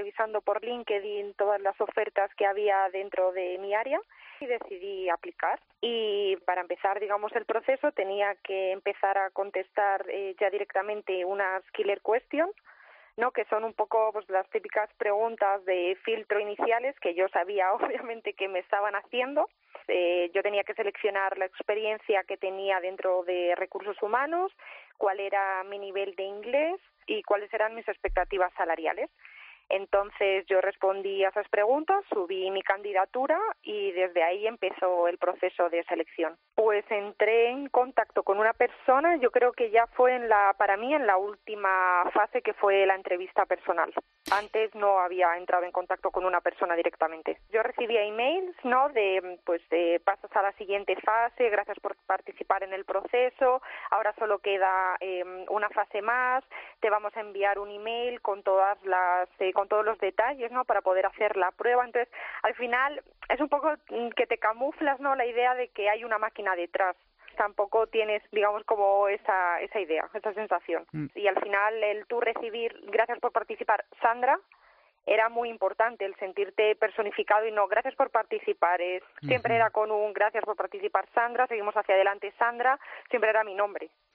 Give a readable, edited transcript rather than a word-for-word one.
revisando por LinkedIn todas las ofertas que había dentro de mi área y decidí aplicar. Y para empezar, digamos, el proceso tenía que empezar a contestar ya directamente unas killer questions, ¿no? Que son un poco pues las típicas preguntas de filtro iniciales que yo sabía obviamente que me estaban haciendo. Yo tenía que seleccionar la experiencia que tenía dentro de recursos humanos, cuál era mi nivel de inglés y cuáles eran mis expectativas salariales. Entonces yo respondí a esas preguntas, subí mi candidatura y desde ahí empezó el proceso de selección. Pues entré en contacto con una persona, yo creo que ya fue para mí en la última fase, que fue la entrevista personal. Antes no había entrado en contacto con una persona directamente. Yo recibía emails, ¿no? De pasas a la siguiente fase, gracias por participar en el proceso, ahora solo queda una fase más, te vamos a enviar un email con con todos los detalles, ¿no? Para poder hacer la prueba. Entonces, al final es un poco que te camuflas, ¿no? La idea de que hay una máquina detrás. Tampoco tienes, digamos, como esa idea, esa sensación. Y al final el tú recibir, gracias por participar, Sandra, era muy importante, el sentirte personificado y no, gracias por participar. Siempre era con un gracias por participar, Sandra, seguimos hacia adelante, Sandra, siempre era mi nombre.